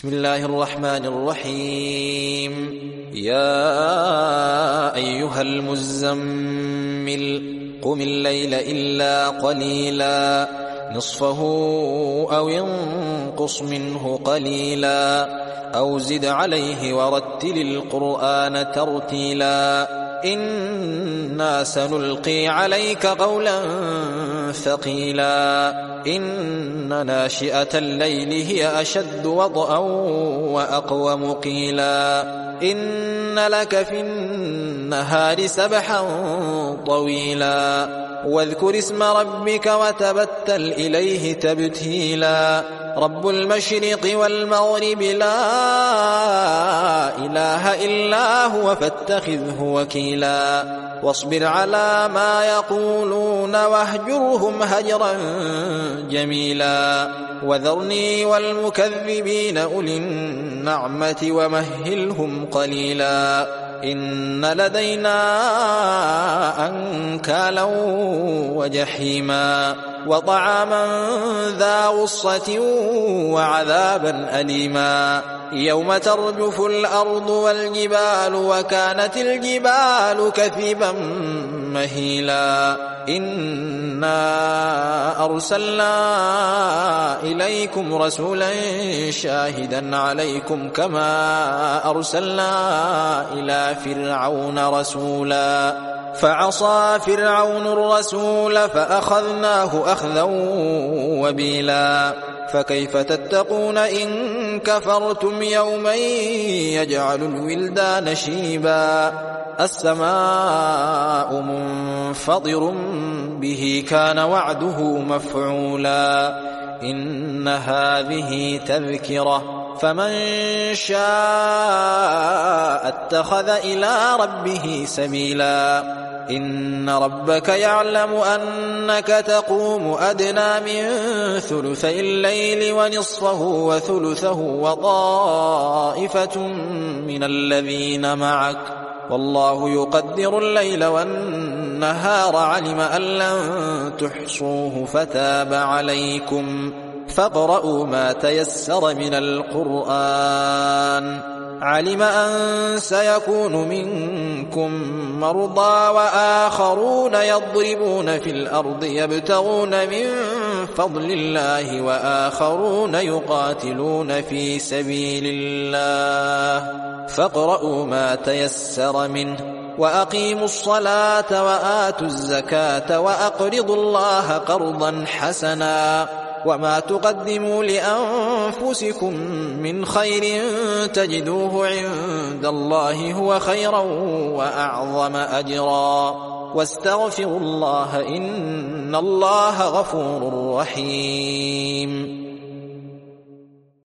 بسم الله الرحمن الرحيم. يا أيها المزمل قم الليل إلا قليلا نصفه أو انقص منه قليلا أو زد عليه ورتل القرآن ترتيلا إنا سنلقي عليك قولا ثقيلا إن ناشئة الليل هي أشد وطئا وأقوم قيلا إن لك في النهار سبحا طويلا واذكر اسم ربك وتبتل إليه تبتيلا رب المشرق والمغرب لا إله إلا هو فاتخذه وكيلا واصبر على ما يقولون واهجرهم هجرا جميلا وذرني والمكذبين أولي النعمة ومهلهم قليلا إن لدينا أنكالا وجحيما وطعاما ذا غصة وعذابا أليما يوم ترجف الأرض والجبال وكانت الجبال كثيبا مهيلا إنا أرسلنا إليكم رسولا شاهدا عليكم كما أرسلنا إلى فرعون رسولا فعصى فرعون الرسول فأخذناه أخذا وبيلا فكيف تتقون إن كفرتم يوما يجعل الولدان شيبا السماء منفطر به كان وعده مفعولا إن هذه تذكرة فمن شاء اتخذ إلى ربه سبيلا إن ربك يعلم أنك تقوم أدنى من ثلثي الليل ونصفه وثلثه وطائفة من الذين معك والله يقدر الليل والنهار علم أن لن تحصوه فتاب عليكم فاقرؤوا ما تيسر من القرآن علم أن سيكون منكم مرضى وآخرون يضربون في الأرض يبتغون من فضل الله وآخرون يقاتلون في سبيل الله فاقرؤوا ما تيسر منه وأقيموا الصلاة وآتوا الزكاة وأقرضوا الله قرضا حسنا وما تقدموا لأنفسكم من خير تجدوه عند الله هو خيرا وأعظم أجرا واستغفروا الله إن الله غفور رحيم.